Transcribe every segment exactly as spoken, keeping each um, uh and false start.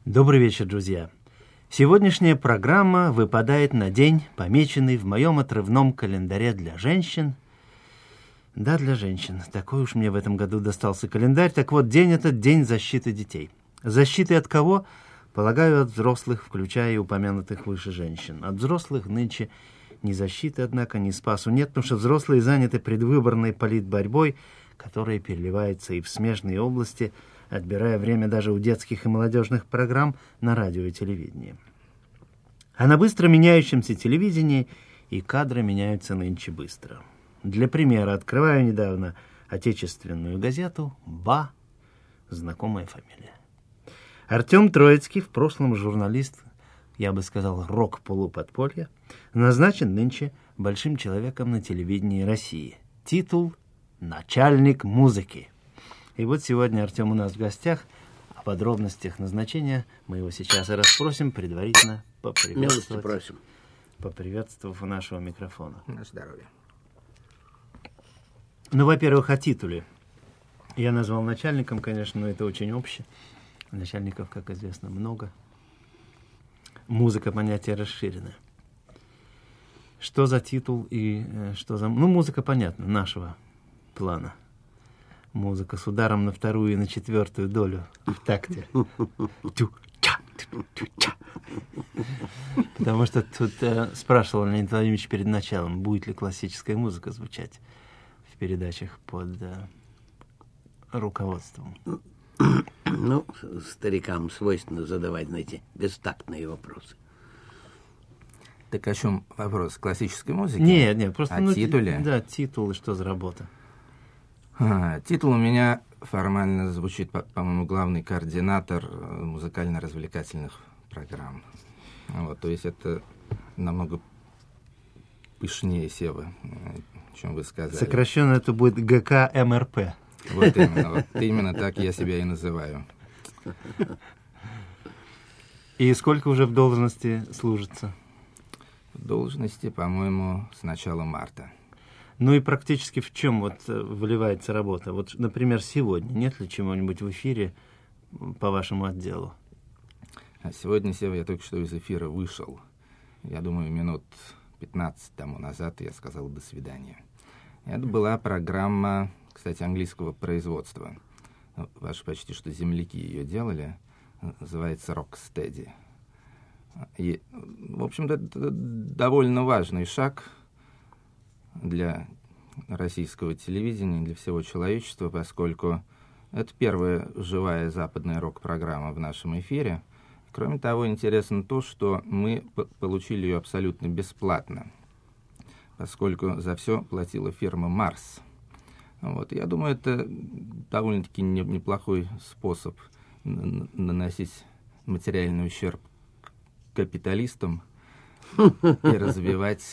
Добрый вечер, друзья. Сегодняшняя программа выпадает на день, помеченный в моем отрывном календаре для женщин. Да, для женщин. Такой уж мне в этом году достался календарь. Так вот, день этот — день защиты детей. Защиты от кого? Полагаю, от взрослых, включая и упомянутых выше женщин. От взрослых нынче ни защиты, однако, ни спасу нет, потому что взрослые заняты предвыборной политборьбой, которая переливается и в смежные области, отбирая время даже у детских и молодежных программ на радио и телевидении. А на быстро меняющемся телевидении и кадры меняются нынче быстро. Для примера открываю недавно отечественную газету «Ба», знакомая фамилия. Артем Троицкий, в прошлом журналист, я бы сказал, рок-полуподполья, назначен нынче большим человеком на телевидении России. Титул «Начальник музыки». И вот сегодня Артем у нас в гостях. О подробностях назначения мы его сейчас и расспросим, предварительно поприветствовать, просим. поприветствовав у нашего микрофона. На здоровье. Ну, во-первых, о титуле. Я назвал начальником, конечно, но это очень общее. Начальников, как известно, много. Музыка — понятие расширенное. Что за титул и э, что за... Ну, музыка, понятно, нашего плана. Музыка с ударом на вторую и на четвертую долю в такте. Потому что тут э, спрашивал Леонид Владимирович перед началом, будет ли классическая музыка звучать в передачах под э, руководством. Ну, старикам свойственно задавать, знаете, бестактные вопросы. Так о чем вопрос? Классической музыки? Нет, нет, просто... О ну, титуле? Да, титул и что за работа. А, титул у меня формально звучит, по- по-моему, главный координатор музыкально-развлекательных программ. Вот, то есть это намного пышнее Сева, чем вы сказали. Сокращенно это будет ГК-МРП. Вот именно, вот именно так я себя и называю. И сколько уже в должности служится? В должности, по-моему, с начала марта. Ну и практически в чем вот выливается работа? Вот, например, сегодня нет ли чего-нибудь в эфире по вашему отделу? А сегодня, Сева, я только что из эфира вышел. Я думаю, минут пятнадцать тому назад я сказал «до свидания». Это была программа, кстати, английского производства. Ваши почти что земляки ее делали. Называется «Rocksteady». И, в общем-то, это довольно важный шаг для российского телевидения, для всего человечества, поскольку это первая живая западная рок-программа в нашем эфире. Кроме того, интересно то, что мы п- получили ее абсолютно бесплатно, поскольку за все платила фирма «Марс». Вот. Я думаю, это довольно-таки не- неплохой способ н- наносить материальный ущерб капиталистам и развивать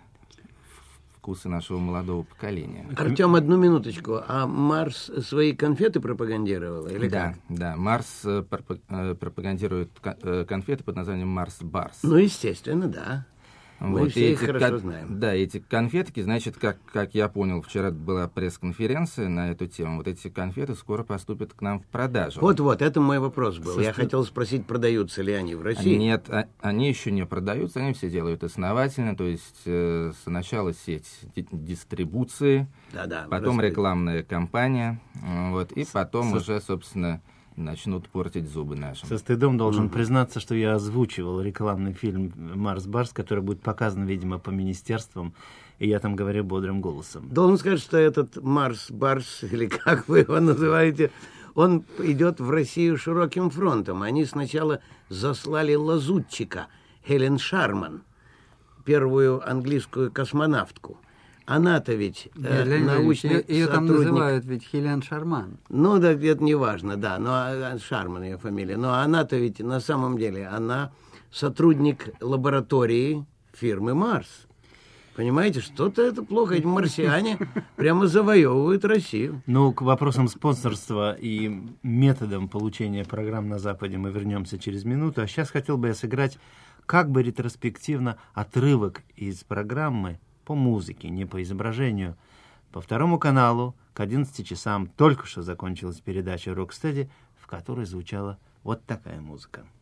вкусы нашего молодого поколения. Артем, одну минуточку. А Марс свои конфеты пропагандировал или Да, как? да. Марс э, пропа- э, пропагандирует ко- э, конфеты под названием Марс Барс. Ну, естественно, да. Мы все и их эти хорошо кон- знаем. Да, эти конфетки, значит, как, как я понял, вчера была пресс-конференция на эту тему, вот эти конфеты скоро поступят к нам в продажу. Вот-вот, это мой вопрос был. Состо- Я хотел спросить, продаются ли они в России. Нет, а- они еще не продаются, они все делают основательно, то есть э, сначала сеть ди- дистрибуции, Да-да. потом рассказывай. рекламная кампания, э, вот, и потом Со- уже, собственно, начнут портить зубы нашим. Со стыдом должен признаться, что я озвучивал рекламный фильм «Марс Барс», который будет показан, видимо, по министерствам, и я там говорю бодрым голосом. Должен сказать, что этот Марс Барс, или как вы его называете, он идет в Россию широким фронтом. Они сначала заслали лазутчика Хелен Шарман, первую английскую космонавтку. Она-то ведь э, Нет, Леонид Ильич, научный ее, ее там сотрудник. называют ведь Хелен Шарман. Ну, да, это не важно, да, но а, Шарман ее фамилия. Но она-то ведь на самом деле, она сотрудник лаборатории фирмы Марс. Понимаете, что-то это плохо. Эти марсиане прямо завоевывают Россию. Ну, к вопросам спонсорства и методам получения программ на Западе мы вернемся через минуту. А сейчас хотел бы я сыграть как бы ретроспективно отрывок из программы по музыке, не по изображению. По второму каналу к одиннадцати часам только что закончилась передача «Rocksteady», в которой звучала вот такая музыка.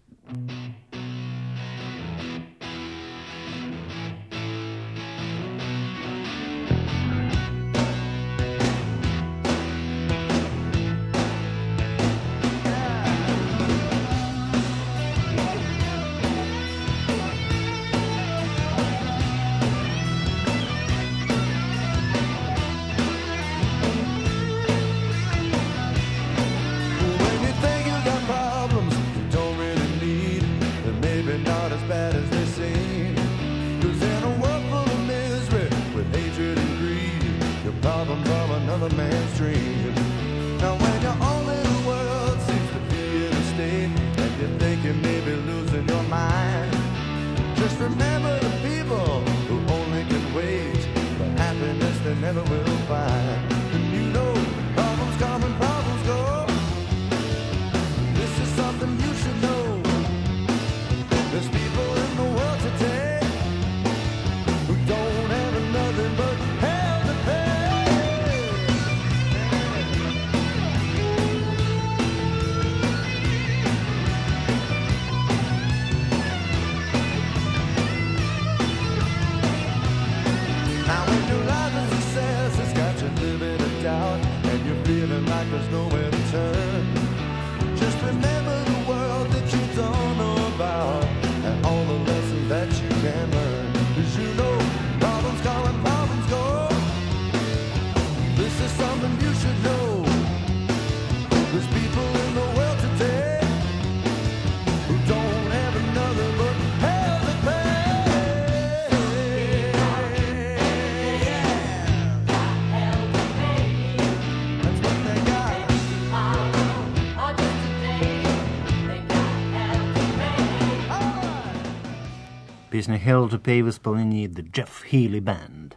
Песня «Hell to Pay» в исполнении The Jeff Healey Band.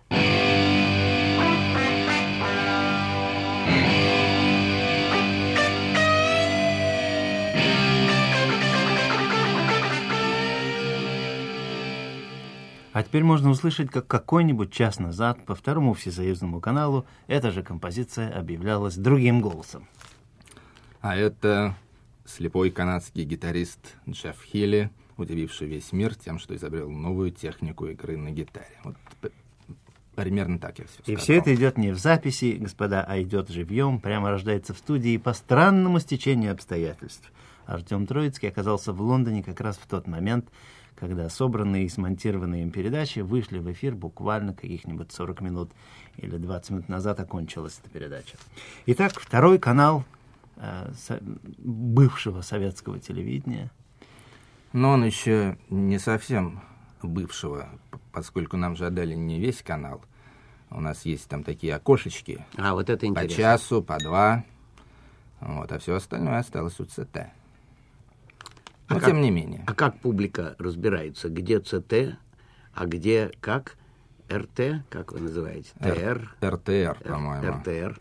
А теперь можно услышать, как какой-нибудь час назад по второму всесоюзному каналу эта же композиция объявлялась другим голосом. А это слепой канадский гитарист Джефф Хилли, удививший весь мир тем, что изобрел новую технику игры на гитаре. Вот примерно так я все сказал. И все это идет не в записи, господа, а идет живьем, прямо рождается в студии по странному стечению обстоятельств. Артем Троицкий оказался в Лондоне как раз в тот момент, когда собранные и смонтированные им передачи вышли в эфир буквально каких-нибудь сорок минут или двадцать минут назад окончилась эта передача. Итак, второй канал э, со- бывшего советского телевидения. Но он еще не совсем бывшего, поскольку нам же отдали не весь канал. У нас есть там такие окошечки. А, вот это интересно. По часу, по два. Вот, а все остальное осталось у ЦТ. Но а тем как, не менее. А как публика разбирается, где ЦТ, а где как? РТ, как вы называете? ТР? РТР, по-моему. РТР.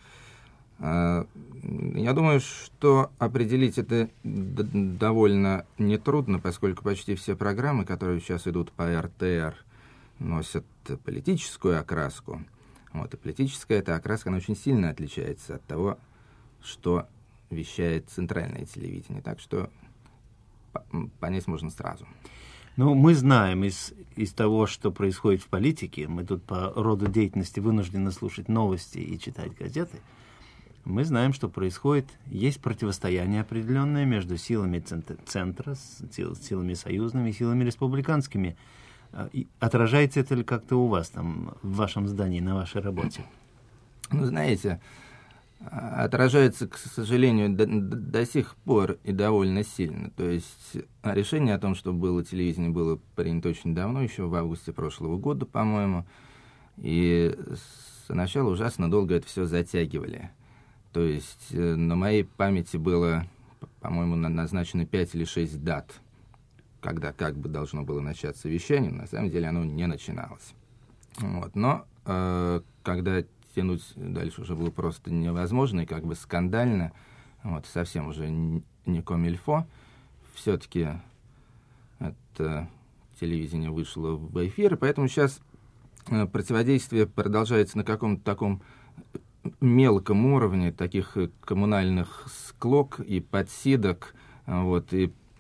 Я думаю, что определить это довольно нетрудно, поскольку почти все программы, которые сейчас идут по РТР, носят политическую окраску. Вот, и политическая эта окраска, она очень сильно отличается от того, что вещает центральное телевидение. Так что понять можно сразу. Ну, мы знаем из, из того, что происходит в политике, мы тут по роду деятельности вынуждены слушать новости и читать газеты, мы знаем, что происходит, есть противостояние определенное между силами центра, силами союзными, силами республиканскими. И отражается это ли как-то у вас там, в вашем здании, на вашей работе? Ну, знаете, отражается, к сожалению, до, до сих пор и довольно сильно. То есть решение о том, что было телевидение, было принято очень давно, еще в августе прошлого года, по-моему. И сначала ужасно долго это все затягивали. То есть на моей памяти было, по-моему, назначено пять или шесть дат, когда как бы должно было начаться вещание, на самом деле оно не начиналось. Вот. Но э, когда тянуть дальше уже было просто невозможно и как бы скандально, вот, совсем уже не комильфо, все-таки это телевидение вышло в эфир, и поэтому сейчас э, противодействие продолжается на каком-то таком мелком уровне, таких коммунальных склок и подсидок, вот, и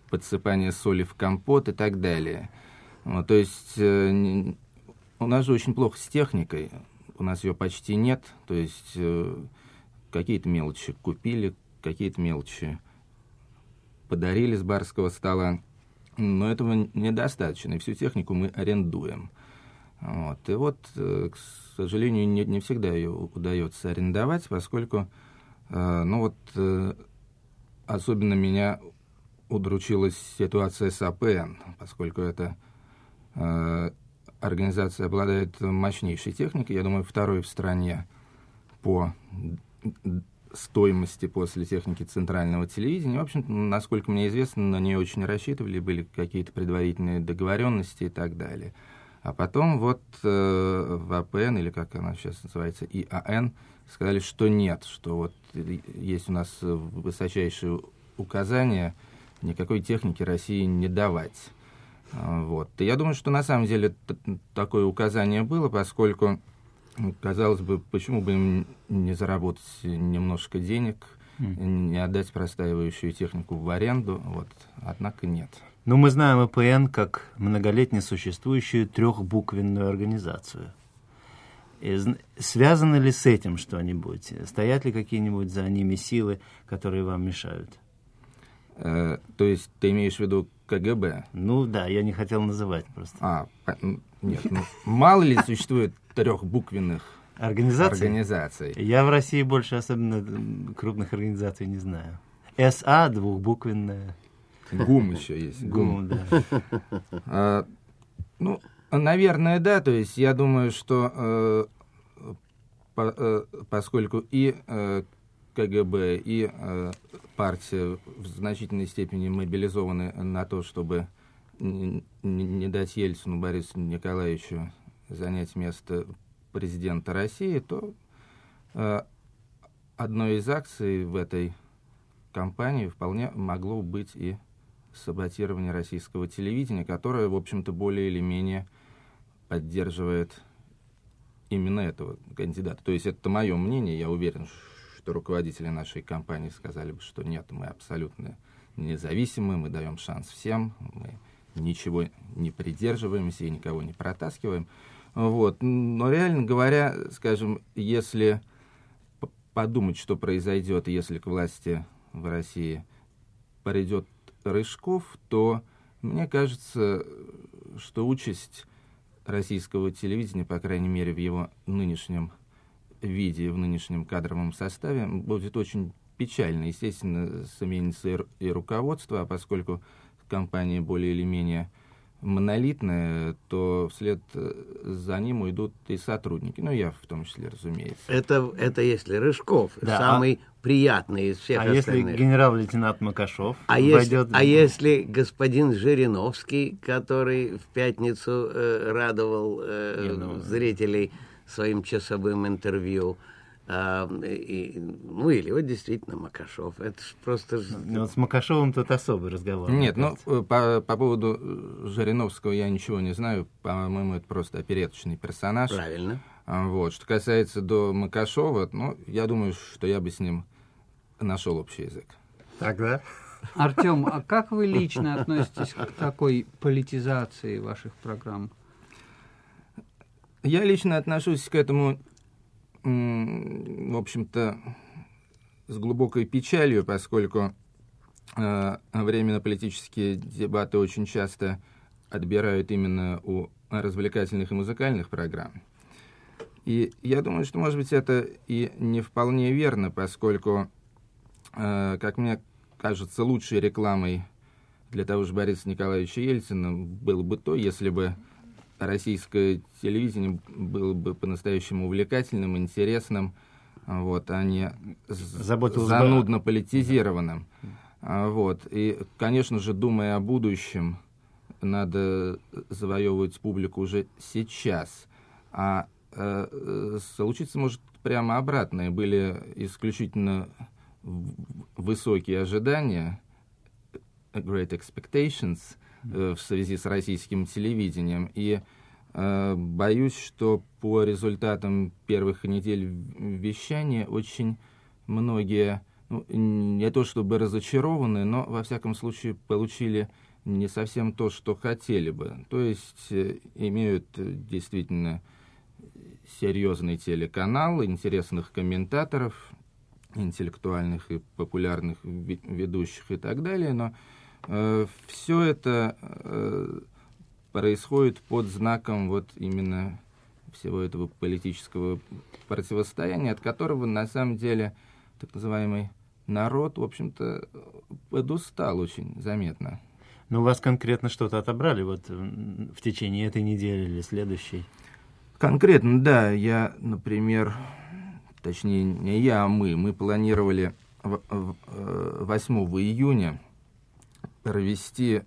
подсыпание соли в компот и так далее. Вот, то есть э, у нас же очень плохо с техникой, у нас ее почти нет, то есть э, какие-то мелочи купили, какие-то мелочи подарили с барского стола, но этого недостаточно, и всю технику мы арендуем. Вот. И вот, э, к сожалению, не, не всегда ее удается арендовать, поскольку, э, ну вот, э, особенно меня удручила ситуация с АПН, поскольку эта э, организация обладает мощнейшей техникой, я думаю, второй в стране по стоимости после техники центрального телевидения. В общем, насколько мне известно, на нее очень рассчитывали, были какие-то предварительные договоренности и так далее. А потом вот э, в АПН, или как она сейчас называется, ИАН, сказали, что нет, что вот есть у нас высочайшие указания никакой техники России не давать. Вот. И я думаю, что на самом деле такое указание было, поскольку, казалось бы, почему бы им не заработать немножко денег, mm. не отдать простаивающую технику в аренду, вот. Однако нет. Но мы знаем АПН как многолетне существующую трехбуквенную организацию. И связано ли с этим что-нибудь? Стоят ли какие-нибудь за ними силы, которые вам мешают? Э, то есть ты имеешь в виду КГБ? Ну да, я не хотел называть просто. А, нет, ну, мало ли существует трехбуквенных организаций? организаций? Я в России больше особенно крупных организаций не знаю. СА двухбуквенная. ГУМ еще есть. ГУМ, да. А, ну, наверное, да. То есть я думаю, что э, по, э, поскольку и э, КГБ, и э, партия в значительной степени мобилизованы на то, чтобы не, не дать Ельцину Борису Николаевичу занять место президента России, то э, одной из акций в этой кампании вполне могло быть и саботирование российского телевидения, которое, в общем-то, более или менее поддерживает именно этого кандидата. То есть это мое мнение, я уверен, что руководители нашей компании сказали бы, что нет, мы абсолютно независимы, мы даем шанс всем, мы ничего не придерживаемся и никого не протаскиваем. Вот. Но реально говоря, скажем, если подумать, что произойдет, если к власти в России придет Рыжков, то мне кажется, что участь российского телевидения, по крайней мере в его нынешнем виде, в нынешнем кадровом составе, будет очень печально. Естественно, сменится и руководство, а поскольку компания более или менее монолитная, то вслед за ним уйдут и сотрудники. Ну, я в том числе, разумеется. Это, это если Рыжков, да, самый а, приятный из всех а остальных. Если генерал-лейтенант Макашов а войдет... Если, а если господин Жириновский, который в пятницу э, радовал э, ну... зрителей своим часовым интервью, А, и, ну, или вот действительно Макашов. Это ж просто... Ну, вот с Макашовым тут особый разговор. Нет, ну, по, по поводу Жириновского я ничего не знаю. По-моему, это просто опереточный персонаж. Правильно. Вот. Что касается до Макашова, ну, я думаю, что я бы с ним нашел общий язык. Так, да? Артем, а как вы лично относитесь к такой политизации ваших программ? Я лично отношусь к этому... в общем-то, с глубокой печалью, поскольку э, временно-политические дебаты очень часто отбирают именно у развлекательных и музыкальных программ. И я думаю, что, может быть, это и не вполне верно, поскольку, э, как мне кажется, лучшей рекламой для того же Бориса Николаевича Ельцина было бы то, если бы российское телевидение было бы по-настоящему увлекательным, интересным, вот, а не занудно политизированным. Вот. И, конечно же, думая о будущем, надо завоевывать публику уже сейчас. А э, случиться может прямо обратное. Были исключительно высокие ожидания, great expectations, в связи с российским телевидением. И э, боюсь, что по результатам первых недель вещания очень многие ну, не то чтобы разочарованы, но, во всяком случае, получили не совсем то, что хотели бы. То есть э, имеют действительно серьезный телеканал, интересных комментаторов, интеллектуальных и популярных ведущих и так далее, но э, все это э, происходит под знаком вот именно всего этого политического противостояния, от которого на самом деле так называемый народ, в общем-то, подустал очень заметно. Но у вас конкретно что-то отобрали вот в течение этой недели или следующей? Конкретно, да. Я, например, точнее, не я, а мы, мы планировали восьмого июня провести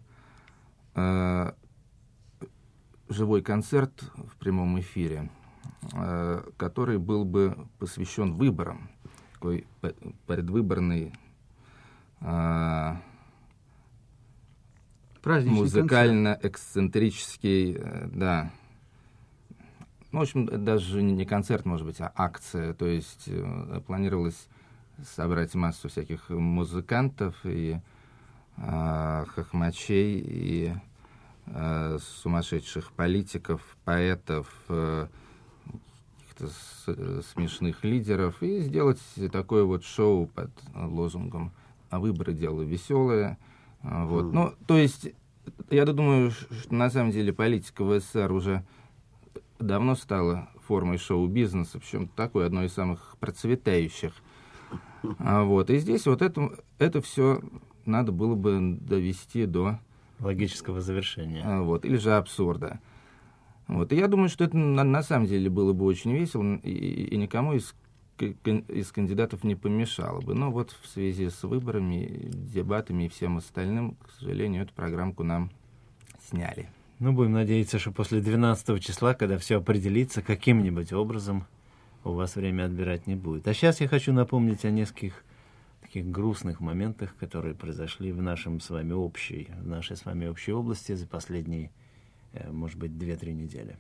э, живой концерт в прямом эфире, э, который был бы посвящен выборам, такой предвыборный э, музыкально-эксцентрический, э, да, ну, в общем, даже не концерт, может быть, а акция. То есть э, планировалось собрать массу всяких музыкантов и э, хохмачей, и э, сумасшедших политиков, поэтов, э, каких-то с, смешных лидеров, и сделать такое вот шоу под лозунгом «А выборы — дело веселое». Вот. Mm. Ну, то есть, я думаю, что на самом деле политика в СССР уже давно стала формой шоу-бизнеса, причем такой одной из самых процветающих. А вот. И здесь вот это, это все надо было бы довести до логического завершения. А вот. Или же абсурда. Вот. И я думаю, что это на, на самом деле было бы очень весело, и, и никому из, из кандидатов не помешало бы. Но вот в связи с выборами, дебатами и всем остальным, к сожалению, эту программку нам сняли. Ну, будем надеяться, что после двенадцатого числа, когда все определится, каким-нибудь образом у вас время отбирать не будет. А сейчас я хочу напомнить о нескольких таких грустных моментах, которые произошли в нашем с вами общей, в нашей с вами общей области за последние, может быть, две-три недели.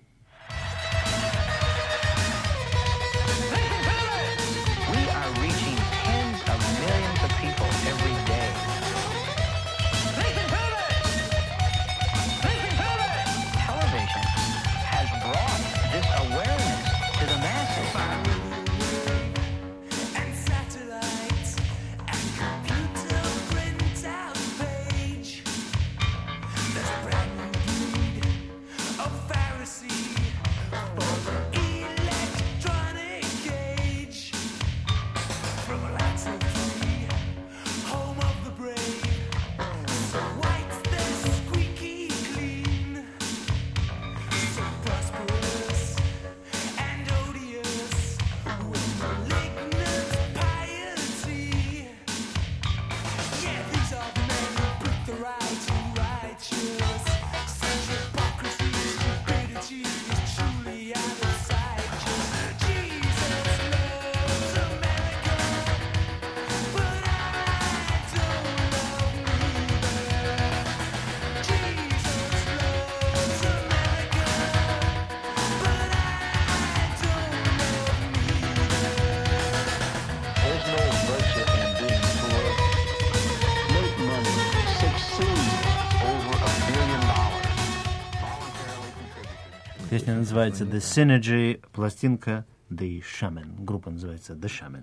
Песня называется «The Synergy», пластинка «The Shaman». Группа называется «The Shaman».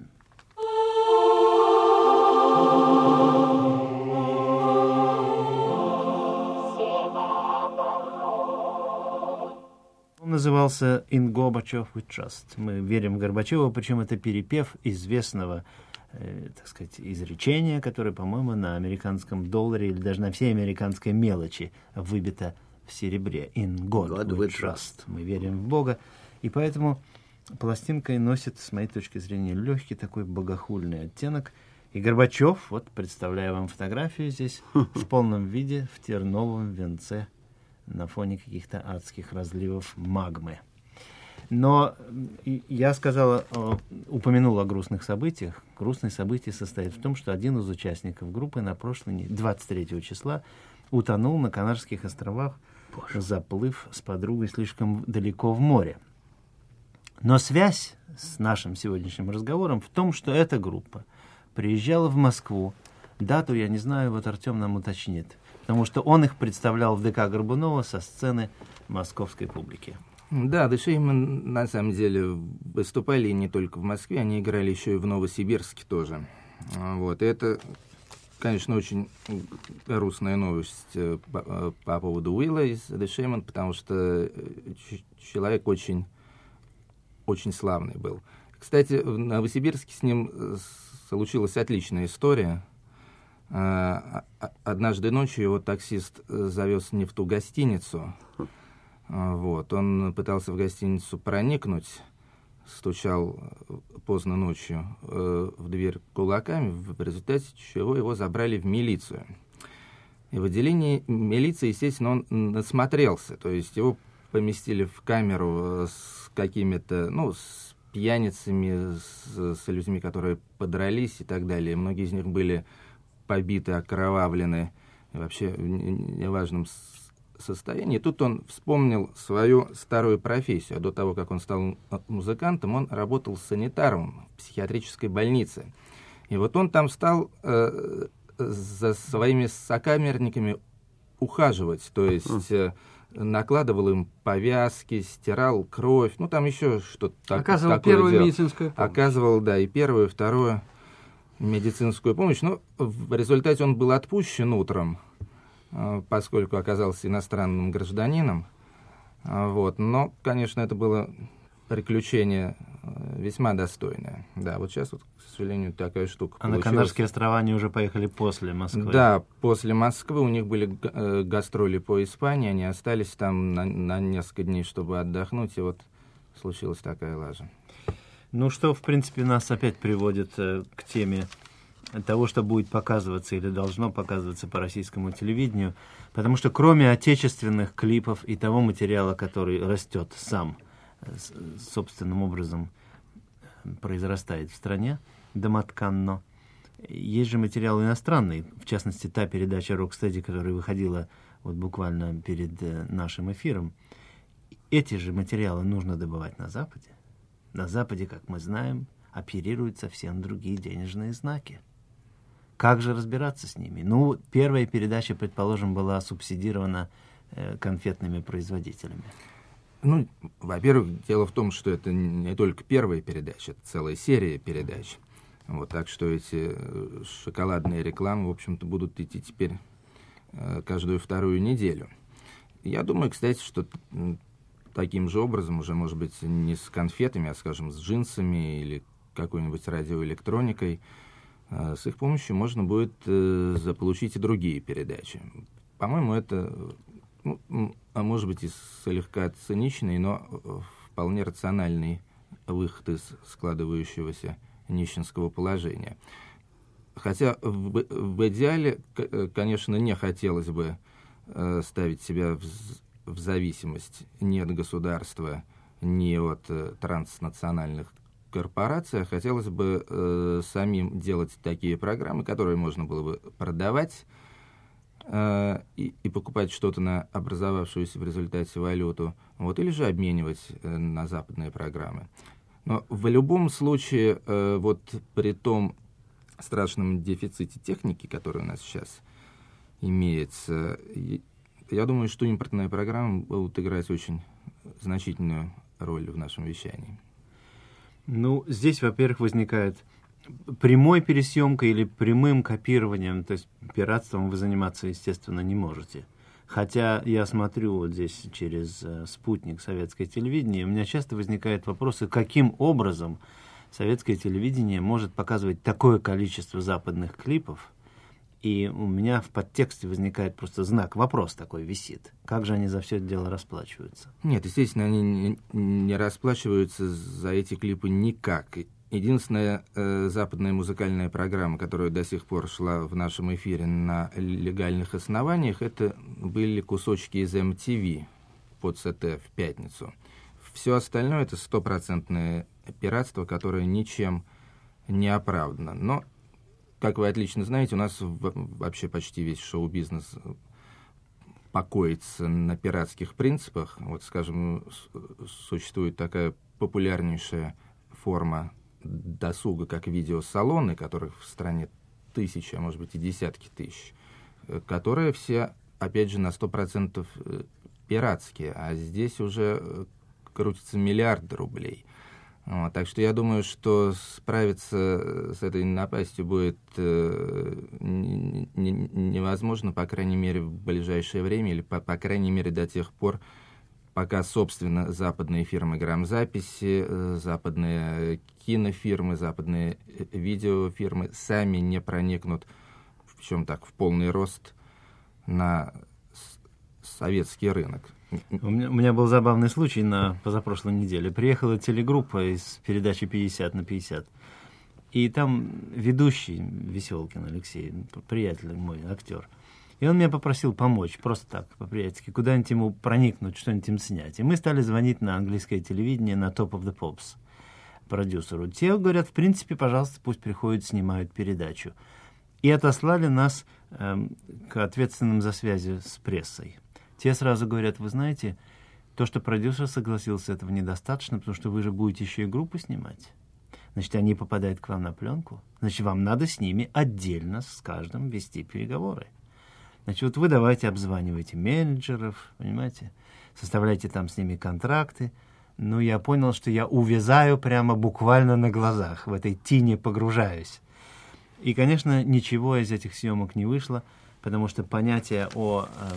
Он назывался «In Gorbachev we trust». Мы верим в Горбачева, причем это перепев известного, э, так сказать, изречения, которое, по-моему, на американском долларе или даже на всей американской мелочи выбито в серебре. «In God, God we trust». trust. Мы верим в Бога. И поэтому пластинка носит, с моей точки зрения, легкий такой богохульный оттенок. И Горбачев, вот представляю вам фотографию здесь, в полном виде, в терновом венце, на фоне каких-то адских разливов магмы. Но я сказала, упомянул о грустных событиях. Грустное событие состоит в том, что один из участников группы на прошлой, двадцать третьего числа, утонул на Канарских островах, Боже. заплыв с подругой слишком далеко в море. Но связь с нашим сегодняшним разговором в том, что эта группа приезжала в Москву. Дату, я не знаю, вот Артем нам уточнит. Потому что он их представлял в ДК Горбунова со сцены московской публики. Да, The Shamen на самом деле выступали не только в Москве, они играли еще и в Новосибирске тоже. Вот, и это, конечно, очень грустная новость по, по поводу Уилла из The Shamen, потому что человек очень, очень славный был. Кстати, в Новосибирске с ним случилась отличная история. Однажды ночью его таксист завез не в ту гостиницу. Вот. Он пытался в гостиницу проникнуть, стучал поздно ночью э, в дверь кулаками, в результате чего его забрали в милицию. И в отделении милиции, естественно, он насмотрелся, то есть его поместили в камеру с какими-то, ну, с пьяницами, с, с людьми, которые подрались и так далее. Многие из них были побиты, окровавлены, и вообще в неважном состоянии. Тут он вспомнил свою старую профессию. До того, как он стал музыкантом, он работал санитаром в психиатрической больнице. И вот он там стал э, за своими сокамерниками ухаживать, то есть э, накладывал им повязки, стирал кровь, ну там еще что-то так, оказывал такое первую делал. медицинскую помощь. Оказывал, да, и первую, и вторую медицинскую помощь. Но в результате он был отпущен утром, поскольку оказался иностранным гражданином. Вот. Но, конечно, это было приключение весьма достойное. Да, вот сейчас, вот, к сожалению, такая штука а получилась. На Канарские острова они уже поехали после Москвы. Да, после Москвы у них были э, гастроли по Испании, они остались там на, на несколько дней, чтобы отдохнуть, и вот случилась такая лажа. Ну, что, в принципе, нас опять приводит э, к теме того, что будет показываться или должно показываться по российскому телевидению, потому что кроме отечественных клипов и того материала, который растет сам, собственным образом произрастает в стране, домотканно, есть же материал иностранный, в частности, та передача «Рокстеди», которая выходила вот буквально перед нашим эфиром. Эти же материалы нужно добывать на Западе. На Западе, как мы знаем, оперируют совсем другие денежные знаки. Как же разбираться с ними? Ну, первая передача, предположим, была субсидирована э, конфетными производителями. Ну, во-первых, дело в том, что это не только первая передача, это целая серия передач. Вот, так что эти шоколадные рекламы, в общем-то, будут идти теперь э, каждую вторую неделю. Я думаю, кстати, что таким же образом, уже, может быть, не с конфетами, а, скажем, с джинсами или какой-нибудь радиоэлектроникой, с их помощью можно будет э, заполучить и другие передачи. По-моему, это, ну, а может быть, и слегка циничный, но вполне рациональный выход из складывающегося нищенского положения. Хотя в, в идеале, конечно, не хотелось бы э, ставить себя в, в зависимость ни от государства, ни от э, транснациональных корпорация, хотелось бы э, самим делать такие программы, которые можно было бы продавать э, и, и покупать что-то на образовавшуюся в результате валюту, вот, или же обменивать э, на западные программы. Но в любом случае, э, вот при том страшном дефиците техники, который у нас сейчас имеется, я думаю, что импортные программы будут играть очень значительную роль в нашем вещании. Ну, здесь, во-первых, возникает прямой пересъемкой или прямым копированием, то есть пиратством вы заниматься, естественно, не можете. Хотя я смотрю вот здесь через э, спутник советское телевидение, у меня часто возникают вопросы, каким образом советское телевидение может показывать такое количество западных клипов, и у меня в подтексте возникает просто знак, вопрос такой висит. Как же они за все это дело расплачиваются? Нет, естественно, они не, не расплачиваются за эти клипы никак. Единственная э, западная музыкальная программа, которая до сих пор шла в нашем эфире на легальных основаниях, это были кусочки из эм ти ви под СТ в пятницу. Все остальное — это стопроцентное пиратство, которое ничем не оправдано. Но, как вы отлично знаете, у нас вообще почти весь шоу-бизнес покоится на пиратских принципах. Вот, скажем, существует такая популярнейшая форма досуга, как видеосалоны, которых в стране тысячи, а может быть и десятки тысяч, которые все, опять же, на сто процентов пиратские, а здесь уже крутятся миллиарды рублей. Вот, так что я думаю, что справиться с этой напастью будет э, не, не, невозможно, по крайней мере, в ближайшее время, или, по, по крайней мере, до тех пор, пока, собственно, западные фирмы грамзаписи, э, западные кинофирмы, западные видеофирмы сами не проникнут, причем так, в полный рост на советский рынок. У меня, у меня был забавный случай на позапрошлой неделе. Приехала телегруппа из передачи пятьдесят на пятьдесят. И там ведущий Веселкин Алексей, приятель мой, актер. И он меня попросил помочь, просто так, по-приятельски, куда-нибудь ему проникнуть, что-нибудь им снять. И мы стали звонить на английское телевидение, на Top of the Pops, продюсеру. Те говорят, в принципе, пожалуйста, пусть приходят, снимают передачу. И отослали нас э, к ответственным за связи с прессой. Те сразу говорят, вы знаете, то, что продюсер согласился, этого недостаточно, потому что вы же будете еще и группу снимать. Значит, они попадают к вам на пленку. Значит, вам надо с ними отдельно с каждым вести переговоры. Значит, вот вы давайте обзванивайте менеджеров, понимаете, составляйте там с ними контракты. Ну, я понял, что я увязаю прямо буквально на глазах, в этой тине погружаюсь. И, конечно, ничего из этих съемок не вышло, потому что понятия о... Э,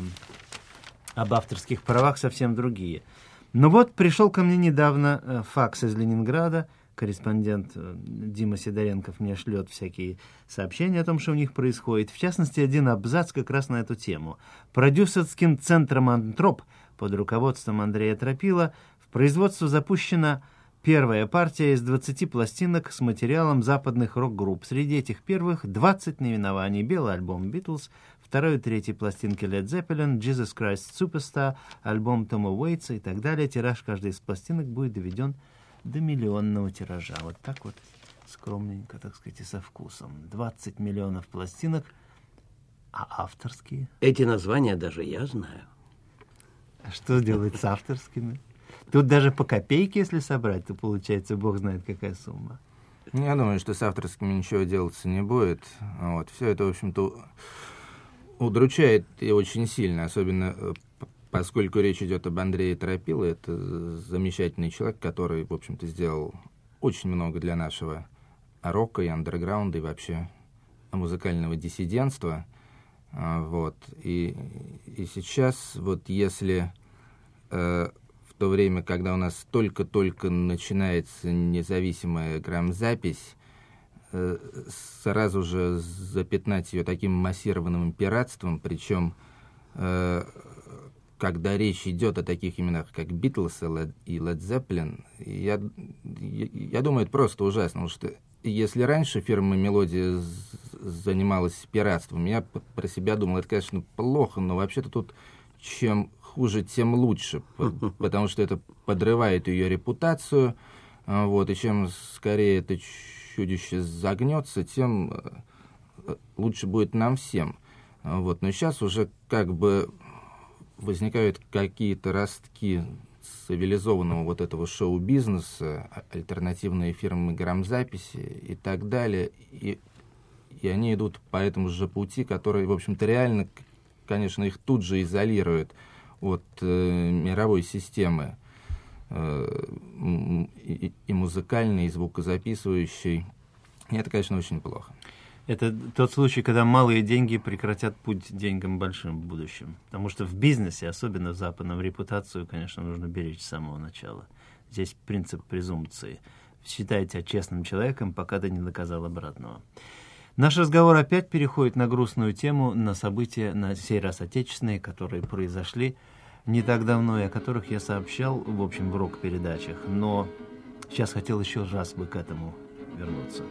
об авторских правах совсем другие. Но вот пришел ко мне недавно э, факс из Ленинграда, корреспондент э, Дима Сидоренков мне шлет всякие сообщения о том, что у них происходит. В частности, один абзац как раз на эту тему. Продюсерским центром «Антроп» под руководством Андрея Тропила в производство запущена первая партия из двадцати пластинок с материалом западных рок-групп. Среди этих первых двадцать наименований: белый альбом «Битлз», второй и третий пластинки Led Zeppelin, Jesus Christ Superstar, альбом Тома Уэйтса и так далее. Тираж каждой из пластинок будет доведен до миллионного тиража. Вот так вот скромненько, так сказать, и со вкусом. двадцать миллионов пластинок, а авторские? Эти названия даже я знаю. А что делать с авторскими? Тут даже по копейке, если собрать, то получается, бог знает, какая сумма. Я думаю, что с авторскими ничего делаться не будет. Вот. Все это, в общем-то, удручает и очень сильно, особенно поскольку речь идет об Андрее Тропило. Это замечательный человек, который, в общем-то, сделал очень много для нашего рока и андерграунда, и вообще музыкального диссидентства. Вот. И, и сейчас, вот если э, в то время, когда у нас только-только начинается независимая грамзапись, сразу же запятнать ее таким массированным пиратством, причем, э, когда речь идет о таких именах, как Битлз и Led Zeppelin, я, я, я думаю, это просто ужасно, потому что если раньше фирма «Мелодия» занималась пиратством, я про себя думал, это, конечно, плохо, но вообще-то тут чем хуже, тем лучше, потому что это подрывает ее репутацию, вот, и чем скорее это чудище загнется, тем лучше будет нам всем. Вот. Но сейчас уже как бы возникают какие-то ростки цивилизованного вот этого шоу-бизнеса, альтернативные фирмы грамзаписи и так далее. И, и они идут по этому же пути, который, в общем-то, реально, конечно, их тут же изолирует от э, мировой системы. И, и музыкальный, и звукозаписывающий. И это, конечно, очень плохо. Это тот случай, когда малые деньги прекратят путь деньгам большим в будущем. Потому что в бизнесе, особенно в западном, репутацию, конечно, нужно беречь с самого начала. Здесь принцип презумпции. Считай тебя честным человеком, пока ты не доказал обратного. Наш разговор опять переходит на грустную тему, на события, на сей раз отечественные, которые произошли не так давно, и о которых я сообщал, в общем, в рок-передачах. Но сейчас хотел еще раз бы к этому вернуться.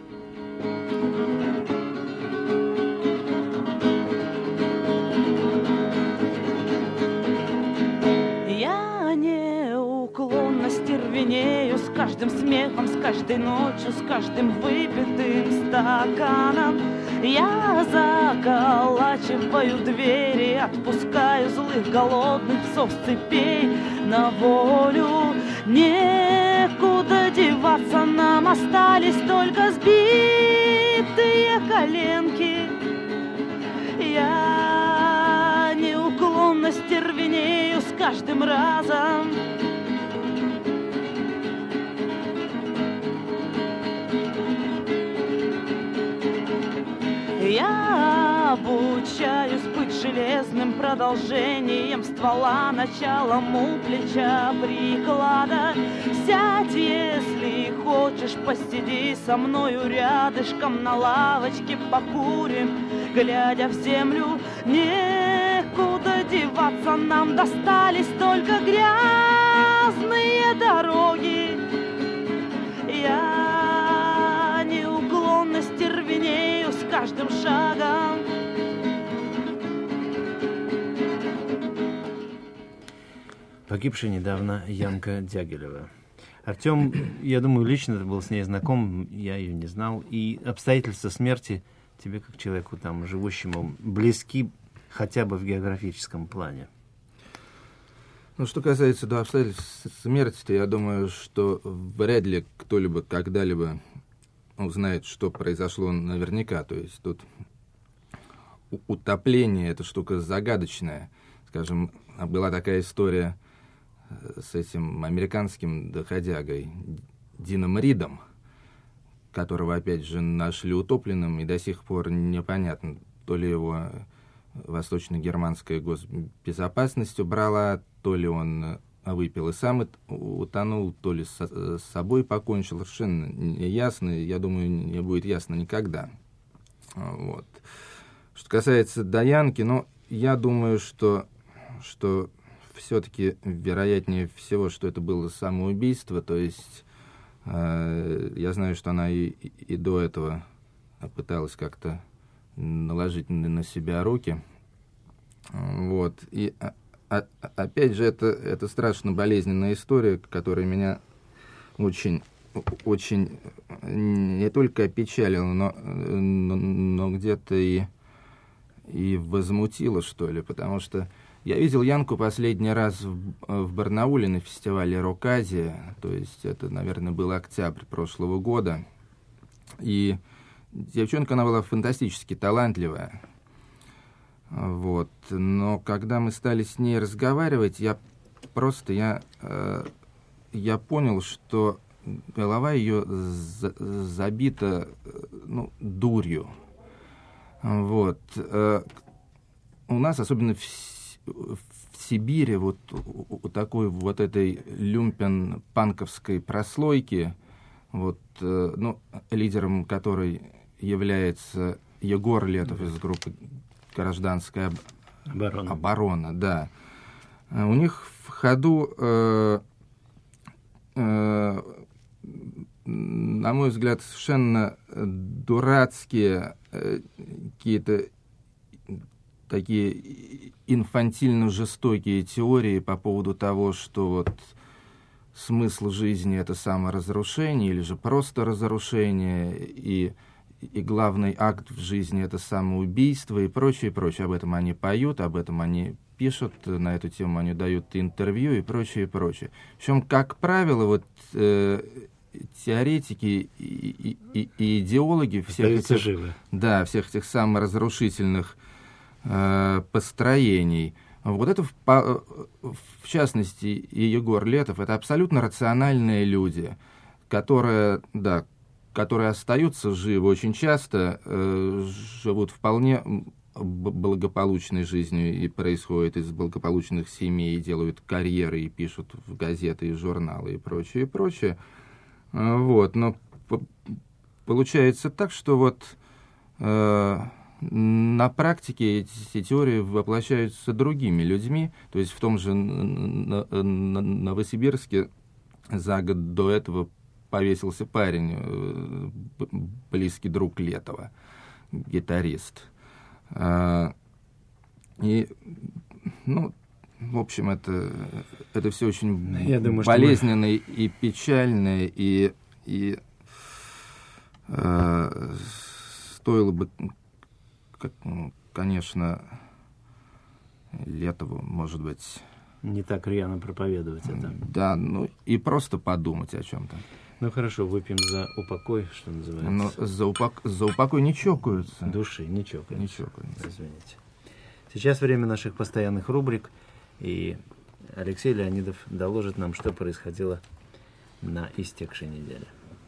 Я неуклонно стервенею с каждым смехом, с каждой ночью, с каждым выпитым стаканом. Я заколачиваю двери, отпускаю злых голодных псов с цепей на волю. Не некуда деваться, нам остались только сбитые коленки. Я неуклонно стервенею с каждым разом. Я обучаюсь быть железным продолжением ствола, началом у плеча приклада. Сядь, если хочешь, посиди со мною рядышком на лавочке, покурим, глядя в землю. Некуда деваться, нам достались только грязные дороги. Я неуклонно стервенею с каждым шагом. Погибшая недавно Янка Дягилева. Артем, я думаю, лично ты был с ней знаком, я ее не знал. И обстоятельства смерти тебе, как человеку там живущему, близки хотя бы в географическом плане? Ну, что касается до обстоятельств смерти, я думаю, что вряд ли кто-либо когда-либо узнает, что произошло наверняка. То есть тут утопление — это штука загадочная. Скажем, была такая история с этим американским доходягой Дином Ридом, которого, опять же, нашли утопленным, и до сих пор непонятно, то ли его восточно-германская госбезопасность убрала, то ли он выпил и сам утонул, то ли с собой покончил, совершенно неясно, я думаю, не будет ясно никогда. Вот. Что касается Даянки, ну, я думаю, что, что все-таки вероятнее всего, что это было самоубийство, то есть э, я знаю, что она и, и до этого пыталась как-то наложить на, на себя руки. Вот. И а, а, опять же, это, это страшно болезненная история, которая меня очень, очень не только опечалила, но, но, но где-то и, и возмутила, что ли, потому что я видел Янку последний раз в, в Барнауле на фестивале «Рок-Азия», то есть это, наверное, был октябрь прошлого года, и девчонка, она была фантастически талантливая, вот, но когда мы стали с ней разговаривать, я просто, я, э, я понял, что голова ее за, забита, ну, дурью, вот, э, у нас, особенно в в Сибири, вот у такой вот этой люмпен-панковской прослойки, вот, э, ну, лидером которой является Егор Летов из группы «Гражданская оборона», оборона, да. У них в ходу, э, э, на мой взгляд, совершенно дурацкие э, какие-то такие инфантильно-жестокие теории по поводу того, что вот смысл жизни — это саморазрушение или же просто разрушение, и, и главный акт в жизни — это самоубийство и прочее, прочее. Об этом они поют, об этом они пишут, на эту тему они дают интервью и прочее, прочее. Причем, как правило, вот э, теоретики и, и, и идеологи всех этих, да, всех этих саморазрушительных построений. Вот это, в, в частности, и Егор Летов, это абсолютно рациональные люди, которые, да, которые остаются живы очень часто, э, живут вполне благополучной жизнью и происходят из благополучных семей, и делают карьеры, и пишут в газеты и журналы и прочее, и прочее. Вот. Но получается так, что вот э, на практике эти теории воплощаются другими людьми. То есть в том же Новосибирске за год до этого повесился парень, близкий друг Летова, гитарист. И, ну, в общем, это, это все очень Я думаю, болезненно мы... и печально, и, и э, стоило бы, как, конечно, Летову, может быть, не так рьяно проповедовать это. Да, ну и просто подумать о чем-то. Ну хорошо, выпьем за упокой, что называется. Но за, упок... за упокой не чокаются. Души не чокаются. Не чокаются. Извините. Сейчас время наших постоянных рубрик, и Алексей Леонидов доложит нам, что происходило на истекшей неделе.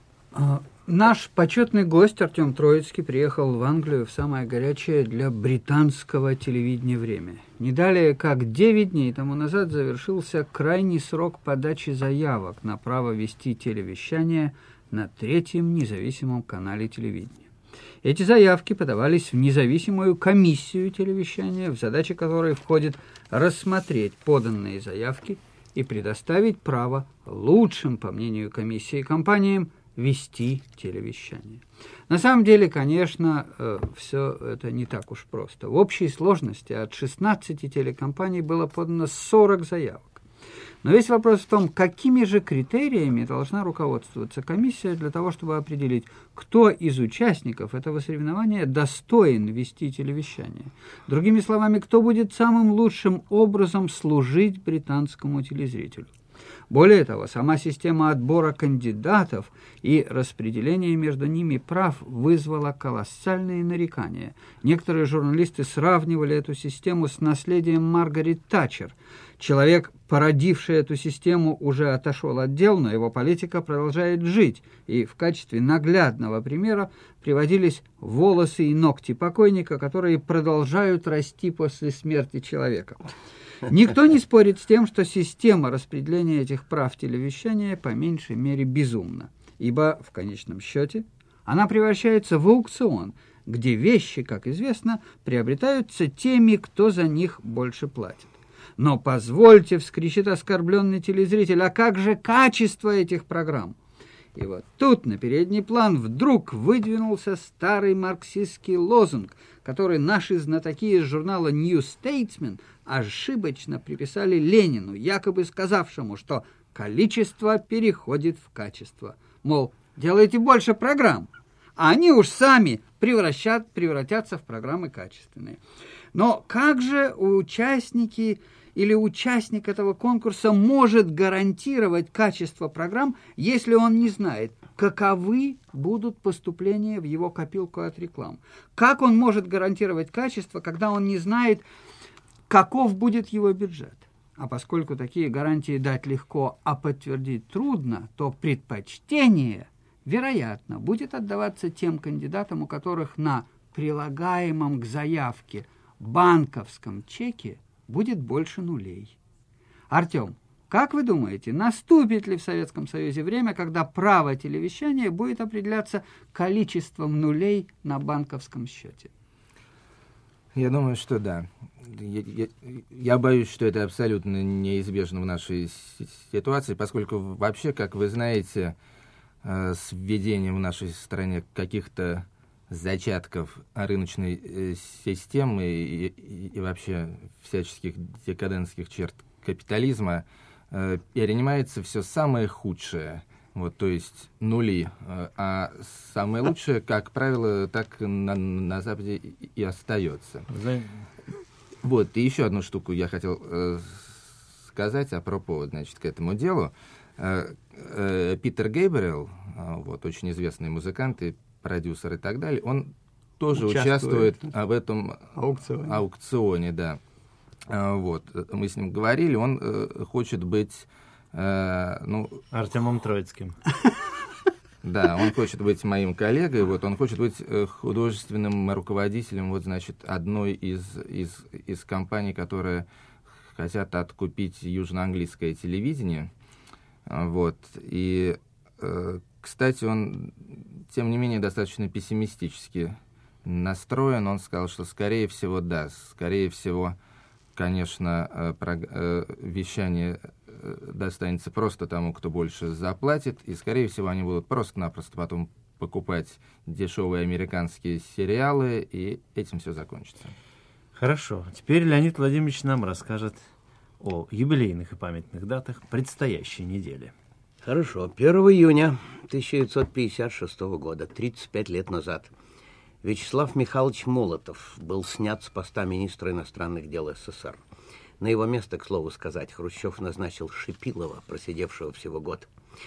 А, наш почетный гость Артем Троицкий приехал в Англию в самое горячее для британского телевидения время. Не далее, как девять дней тому назад завершился крайний срок подачи заявок на право вести телевещание на третьем независимом канале телевидения. Эти заявки подавались в независимую комиссию телевещания, в задачи которой входит рассмотреть поданные заявки и предоставить право лучшим, по мнению комиссии, компаниям вести телевещание. На самом деле, конечно, э, все это не так уж просто. В общей сложности от шестнадцати телекомпаний было подано сорок заявок. Но весь вопрос в том, какими же критериями должна руководствоваться комиссия для того, чтобы определить, кто из участников этого соревнования достоин вести телевещание. Другими словами, кто будет самым лучшим образом служить британскому телезрителю. Более того, сама система отбора кандидатов и распределения между ними прав вызвала колоссальные нарекания. Некоторые журналисты сравнивали эту систему с наследием Маргарет Тэтчер. Человек, породивший эту систему, уже отошел от дел, но его политика продолжает жить. И в качестве наглядного примера приводились волосы и ногти покойника, которые продолжают расти после смерти человека. Никто не спорит с тем, что система распределения этих прав телевещания по меньшей мере безумна, ибо в конечном счете она превращается в аукцион, где вещи, как известно, приобретаются теми, кто за них больше платит. Но позвольте, вскричит оскорбленный телезритель, а как же качество этих программ? И вот тут на передний план вдруг выдвинулся старый марксистский лозунг, который наши знатоки из журнала New Statesman ошибочно приписали Ленину, якобы сказавшему, что количество переходит в качество. Мол, делайте больше программ, а они уж сами превращат, превратятся в программы качественные. Но как же участники или участник этого конкурса может гарантировать качество программ, если он не знает, каковы будут поступления в его копилку от реклам? Как он может гарантировать качество, когда он не знает, каков будет его бюджет? А поскольку такие гарантии дать легко, а подтвердить трудно, то предпочтение, вероятно, будет отдаваться тем кандидатам, у которых на прилагаемом к заявке банковском чеке будет больше нулей. Артем, как вы думаете, наступит ли в Советском Союзе время, когда право телевещания будет определяться количеством нулей на банковском счете? Я думаю, что да. Я, я, я боюсь, что это абсолютно неизбежно в нашей ситуации, поскольку вообще, как вы знаете, э, с введением в нашей стране каких-то зачатков рыночной э, системы и, и, и вообще всяческих декадентских черт капитализма э, перенимается все самое худшее, вот, то есть нули, э, а самое лучшее, как правило, так на, на Западе и, и остается. Вот, и еще одну штуку я хотел э, сказать апропо, значит, к этому делу. Э, э, Питер Гейбриэл, э, вот, очень известный музыкант и продюсер и так далее, он тоже участвует, участвует в этом аукционе, аукционе да. А, вот, мы с ним говорили, он э, хочет быть... Э, ну, Артемом Троицким. Да, он хочет быть моим коллегой, вот, он хочет быть э, художественным руководителем, вот, значит, одной из, из, из компаний, которые хотят откупить южноанглийское телевидение. Вот, и, э, кстати, он, тем не менее, достаточно пессимистически настроен. Он сказал, что, скорее всего, да, скорее всего, конечно, э, про, э, вещание достанется просто тому, кто больше заплатит, и, скорее всего, они будут просто-напросто потом покупать дешевые американские сериалы, и этим все закончится. Хорошо. Теперь Леонид Владимирович нам расскажет о юбилейных и памятных датах предстоящей недели. Хорошо. первого июня тысяча девятьсот пятьдесят шестого года, тридцать пять лет назад, Вячеслав Михайлович Молотов был снят с поста министра иностранных дел СССР. На его место, к слову сказать, Хрущев назначил Шипилова, просидевшего всего год.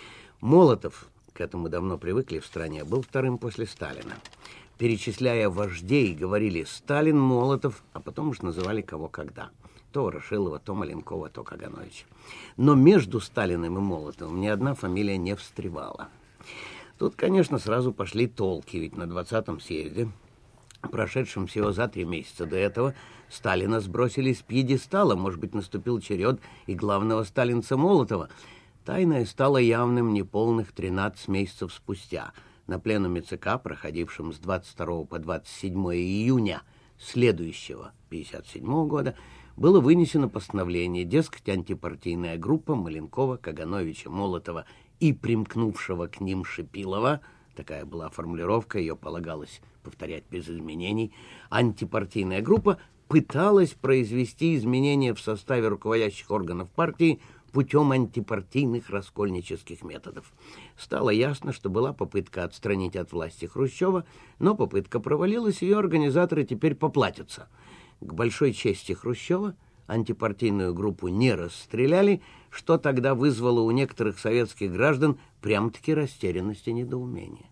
Молотов, к этому давно привыкли в стране, был вторым после Сталина. Перечисляя вождей, говорили «Сталин, Молотов», а потом уж называли кого когда. То Ворошилова, то Маленкова, то Кагановича. Но между Сталиным и Молотовым ни одна фамилия не встревала. Тут, конечно, сразу пошли толки, ведь на двадцатом съезде, прошедшем всего за три месяца до этого, Сталина сбросили с пьедестала. Может быть, наступил черед и главного сталинца Молотова. Тайное стало явным неполных тринадцать месяцев спустя. На пленуме ЦК, проходившем с двадцать второго по двадцать седьмое июня следующего пятьдесят седьмого года, было вынесено постановление, дескать, антипартийная группа Маленкова, Кагановича, Молотова и примкнувшего к ним Шипилова, такая была формулировка, ее полагалось повторять без изменений, антипартийная группа пыталась произвести изменения в составе руководящих органов партии путем антипартийных раскольнических методов. Стало ясно, что была попытка отстранить от власти Хрущева, но попытка провалилась, ее организаторы теперь поплатятся. К большой чести Хрущева антипартийную группу не расстреляли, что тогда вызвало у некоторых советских граждан прям-таки растерянность и недоумение.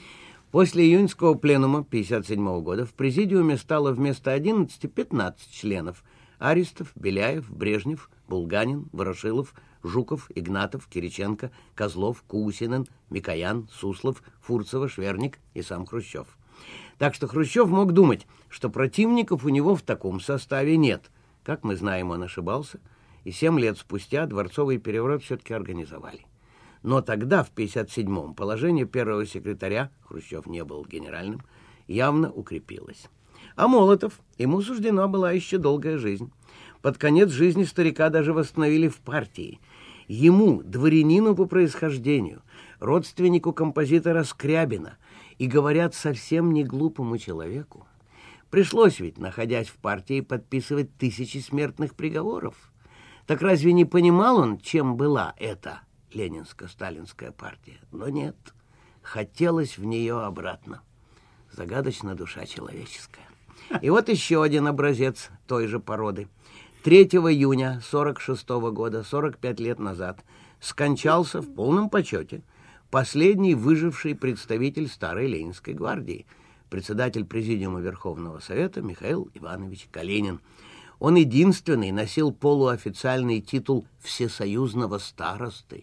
После июньского пленума пятьдесят седьмого года в президиуме стало вместо одиннадцати пятнадцать членов: Аристов, Беляев, Брежнев, Булганин, Ворошилов, Жуков, Игнатов, Кириченко, Козлов, Кусинин, Микоян, Суслов, Фурцева, Шверник и сам Хрущев. Так что Хрущев мог думать, что противников у него в таком составе нет. Как мы знаем, он ошибался, и семь лет спустя дворцовый переворот все-таки организовали. Но тогда, в пятьдесят седьмом, положение первого секретаря, Хрущев не был генеральным, явно укрепилось. А Молотов, ему суждена была еще долгая жизнь. Под конец жизни старика даже восстановили в партии. Ему, дворянину по происхождению, родственнику композитора Скрябина и, говорят, совсем не глупому человеку, пришлось ведь, находясь в партии, подписывать тысячи смертных приговоров. Так разве не понимал он, чем была эта ленинско-сталинская партия? Но нет, хотелось в нее обратно. Загадочна душа человеческая. И вот еще один образец той же породы. третьего июня сорок шестого года, сорок пять лет назад, скончался в полном почете последний выживший представитель старой Ленинской гвардии, председатель Президиума Верховного Совета Михаил Иванович Калинин. Он единственный носил полуофициальный титул всесоюзного старосты.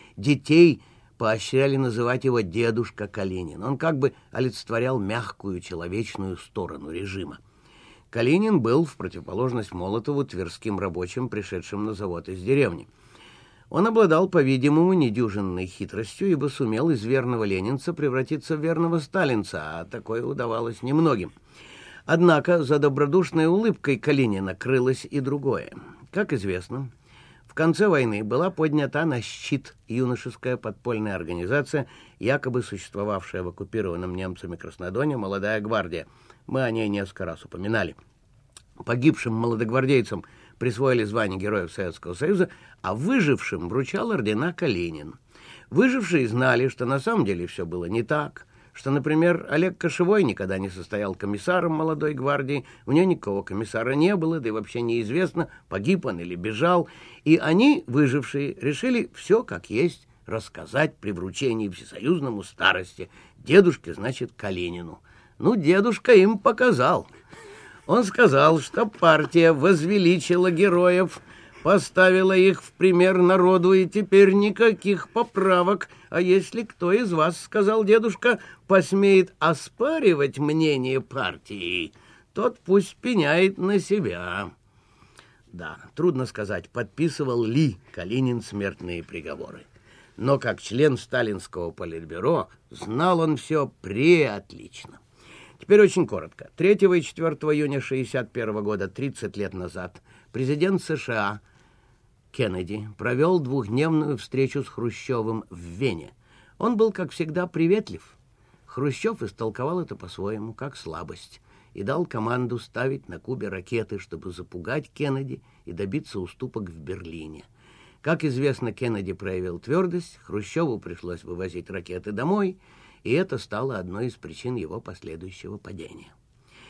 Детей поощряли называть его «дедушка Калинин». Он как бы олицетворял мягкую человечную сторону режима. Калинин был, в противоположность Молотову, тверским рабочим, пришедшим на завод из деревни. Он обладал, по-видимому, недюжинной хитростью, ибо сумел из верного ленинца превратиться в верного сталинца, а такое удавалось немногим. Однако за добродушной улыбкой Калинина крылось и другое. Как известно, в конце войны была поднята на щит юношеская подпольная организация, якобы существовавшая в оккупированном немцами Краснодоне «Молодая гвардия». Мы о ней несколько раз упоминали. Погибшим молодогвардейцам присвоили звание Героев Советского Союза, а выжившим вручал ордена Калинин. Выжившие знали, что на самом деле все было не так, что, например, Олег Кошевой никогда не состоял комиссаром молодой гвардии, у него никакого комиссара не было, да и вообще неизвестно, погиб он или бежал. И они, выжившие, решили все как есть рассказать при вручении всесоюзному старости, дедушке, значит, Калинину. Ну, дедушка им показал. Он сказал, что партия возвеличила героев, поставила их в пример народу, и теперь никаких поправок. А если кто из вас, сказал дедушка, посмеет оспаривать мнение партии, тот пусть пеняет на себя. Да, трудно сказать, подписывал ли Калинин смертные приговоры. Но как член сталинского политбюро знал он все преотлично. Теперь очень коротко. третьего и четвёртого июня шестьдесят первого года, тридцать лет назад, президент США Кеннеди провел двухдневную встречу с Хрущевым в Вене. Он был, как всегда, приветлив. Хрущев истолковал это по-своему, как слабость, и дал команду ставить на Кубе ракеты, чтобы запугать Кеннеди и добиться уступок в Берлине. Как известно, Кеннеди проявил твердость, Хрущеву пришлось вывозить ракеты домой, и это стало одной из причин его последующего падения.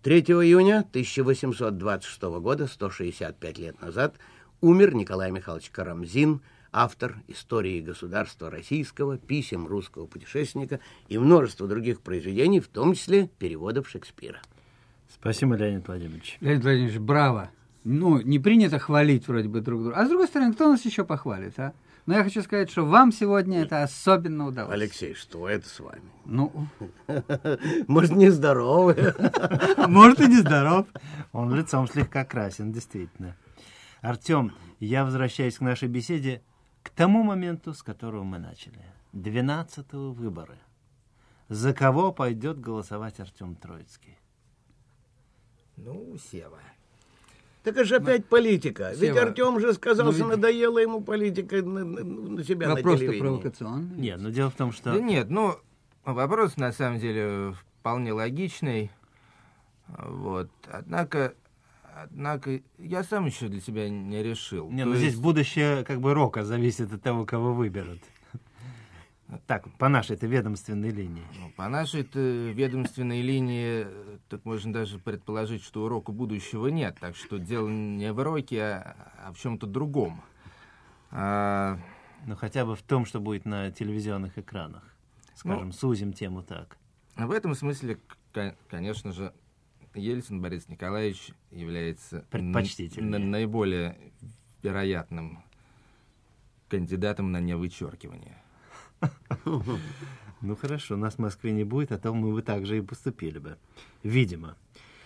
третьего июня тысяча восемьсот двадцать шестого года, сто шестьдесят пять лет назад, умер Николай Михайлович Карамзин, автор истории государства российского, писем русского путешественника и множество других произведений, в том числе переводов Шекспира. Спасибо, Леонид Владимирович. Леонид Владимирович, браво. Ну, не принято хвалить вроде бы друг друга. А с другой стороны, кто нас еще похвалит, а? Но я хочу сказать, что вам сегодня это особенно удалось. Алексей, что это с вами? Ну, может, нездоровы? может, и нездоров. Он лицом слегка красен, действительно. Артем, я возвращаюсь к нашей беседе к тому моменту, с которого мы начали. двенадцатого выборы. За кого пойдет голосовать Артем Троицкий? Ну, Сева. Так это же опять политика. Ведь Сева, Артем же сказал, ну, что ведь- надоела ему политика на, на- на себя на Вопрос-то телевидении. провокационный. Нет, но дело в том, что... Да нет, ну, вопрос на самом деле вполне логичный. Вот. Однако, однако, я сам еще для себя не решил. Не, То ну есть- здесь будущее как бы рока зависит от того, кого выберут. Так, по нашей-то ведомственной линии. Ну, по нашей-то ведомственной линии, э, так можно даже предположить, что урока будущего нет. Так что дело не в уроке, а, а в чем-то другом. А, Ну, хотя бы в том, что будет на телевизионных экранах. Скажем, Ну, сузим тему так. в этом смысле, к- конечно же, Ельцин Борис Николаевич является Предпочтительнее. н- наиболее вероятным кандидатом на невычеркивание. Ну, хорошо, нас в Москве не будет, а то мы бы так же и поступили бы. Видимо.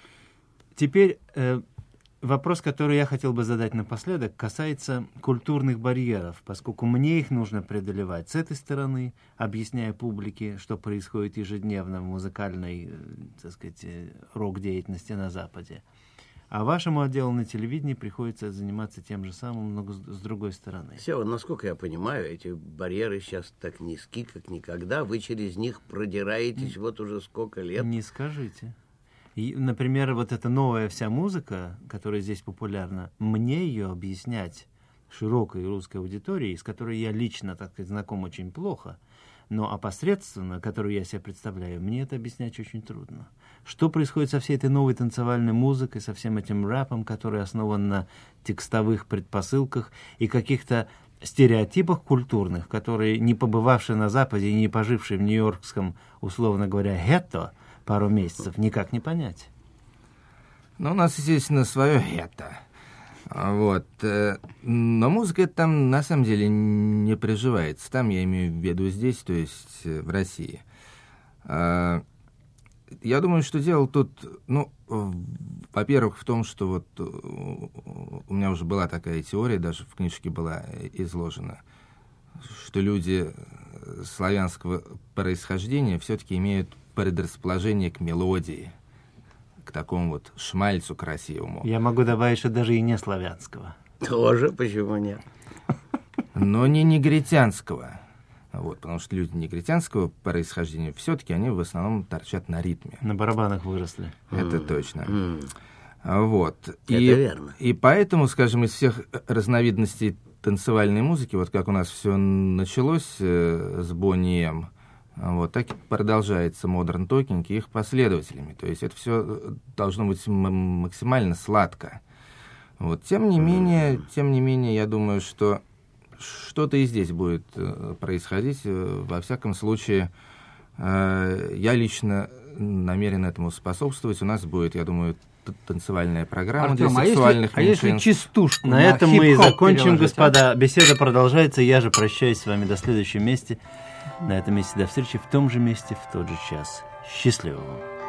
Теперь э, вопрос, который я хотел бы задать напоследок, касается культурных барьеров, поскольку мне их нужно преодолевать с этой стороны, объясняя публике, что происходит ежедневно в музыкальной, э, так сказать, э, рок-деятельности на Западе. А вашему отделу на телевидении приходится заниматься тем же самым, но с, с другой стороны. Сева, насколько я понимаю, эти барьеры сейчас так низки, как никогда. Вы через них продираетесь вот уже сколько лет. Не скажите. И, например, вот эта новая вся музыка, которая здесь популярна, мне ее объяснять широкой русской аудитории, с которой я лично, так сказать, знаком очень плохо, но опосредственно, которую я себе представляю, мне это объяснять очень трудно. Что происходит со всей этой новой танцевальной музыкой, со всем этим рэпом, который основан на текстовых предпосылках и каких-то стереотипах культурных, которые, не побывавшие на Западе и не пожившие в нью-йоркском, условно говоря, гетто пару месяцев, никак не понять. Ну, у нас, естественно, свое это. Вот. э, Но музыка там на самом деле не приживается. Там, я имею в виду здесь, то есть э, в России. А, Я думаю, что дело тут, ну, в- во-первых, в том, что вот э, у меня уже была такая теория, даже в книжке была изложена, что люди славянского происхождения все-таки имеют предрасположение к мелодии, к такому вот шмальцу красивому. Я могу добавить, что даже и не славянского. Тоже, почему нет? Но не негритянского. Вот, потому что люди негритянского происхождения все-таки они в основном торчат на ритме. На барабанах выросли. Это точно. Вот. Это и, верно. И поэтому, скажем, из всех разновидностей танцевальной музыки, вот как у нас все началось э, с Бонни М, вот так и продолжается модерн токинг и их последователями. То есть это все должно быть м- максимально сладко. Вот. Тем не менее, тем не менее, я думаю, что что-то и здесь будет э, происходить. Э, Во всяком случае, э, я лично намерен этому способствовать. У нас будет, я думаю, т- танцевальная программа Артем, для а если, сексуальных а если меньшинств. частушку На этом мы и хип-хоп закончим, переложить, а? господа. Беседа продолжается. Я же прощаюсь с вами до следующего места. На этом месте до встречи в том же месте в тот же час. Счастливо вам.